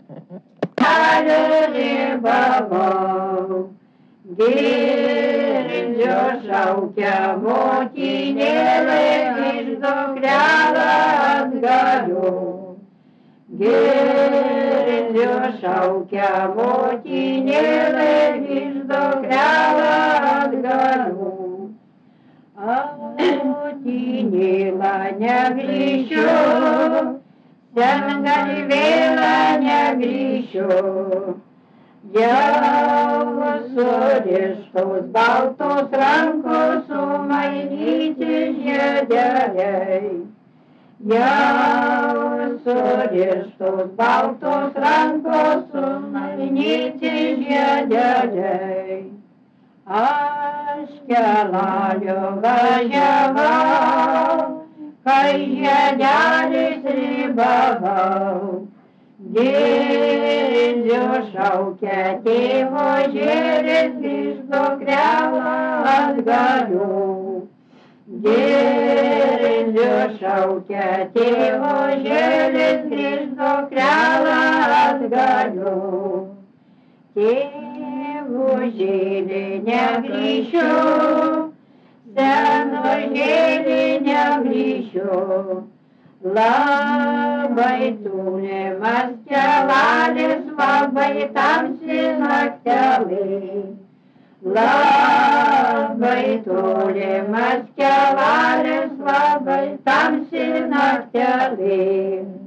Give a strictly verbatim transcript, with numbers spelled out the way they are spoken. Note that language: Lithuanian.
Ribavau, girdžiu šaukia motinėlė iš dukrelę atgaliu. Girdžiu šaukia motinėlė iš dukrelę atgaliu. Motinėlę negrįšiu, sengalvėlę negrįšiu. Jau surištos baltos rankos sumainyti žiedeliai. Jau surištos baltos rankos sumainyti žiedeliai. Aš keliauju važiavau, kai žiedelis ribavau. Girdžiu šaukia tėvo žėris, grįžk dukrelę atgaliu. Girdžiu šaukia tėvo žėris, grįžk dukrelę atgaliu. Tėvo žėlį negrįšiu, seno žėlį negrįšiu. Labai tolimas kelelis, labai tamsi naktelė. Labai tolimas kelelis, labai tamsi naktelė.